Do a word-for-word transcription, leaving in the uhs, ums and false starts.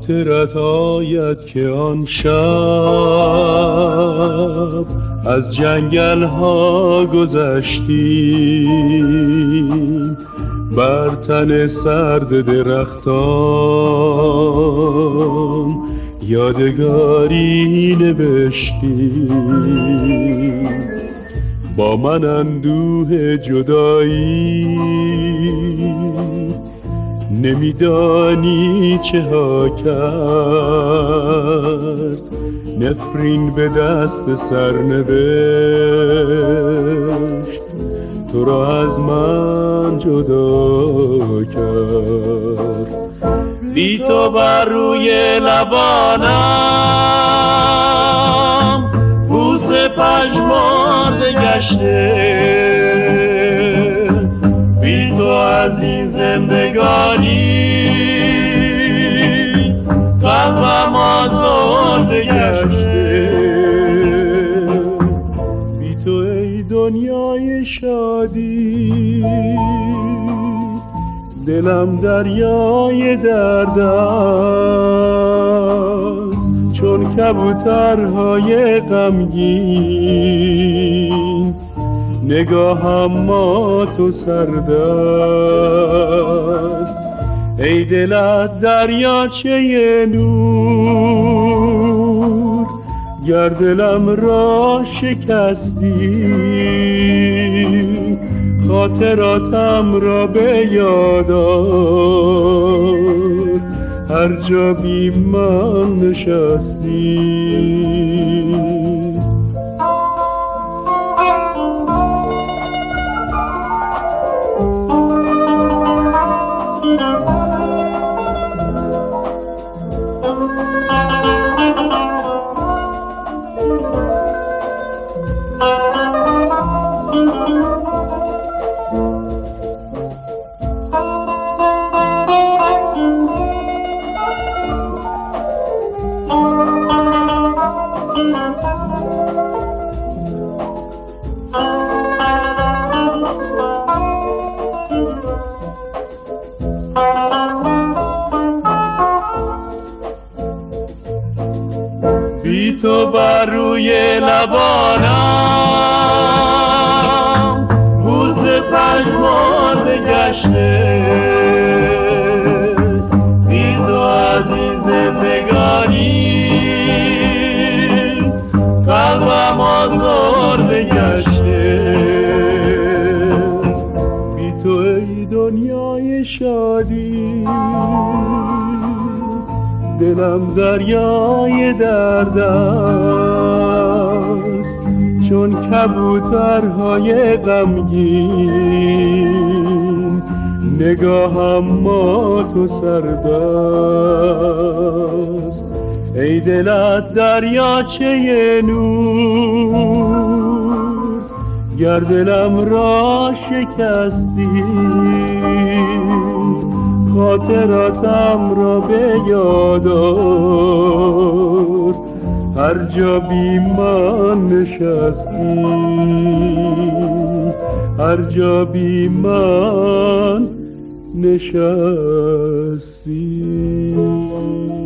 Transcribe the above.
خاطرت آید که آن شب از جنگل ها گذشتیم، بر تن سرد درختان یادگاری نوشتیم. با من اندوه جدایی نمیدانی چه ها کرد، نفرین به دست سرنوشت تو را از من جدا کرد. بی تو بر روی لبانم بوسه پژمرده گشته، بی تو از این زندگانی قلبم آزرده گشته. بی تو ای دنیای شادی دلم دریای درد است، چون کبوترهای غمگین نگاهم مات و سرد است. ای دلت دریاچه نور، گر دلم را شکستی خاطراتم را به یاد آر، هر جا بی من نشستی. بی تو بر روی لبانم بوسه پژمرده گشته، بی تو از این زندگانی قلبم آزرده گشته. بی تو ای دنیای شادی دلم دریای درد است، چون کبوترهای غمگین نگاهم مات و سرد است. ای دلت دریاچه نور، گر دلم را شکستی خاطراتم را به یاد آر، هر جا بی من نشستی، هر جا بی من نشستی.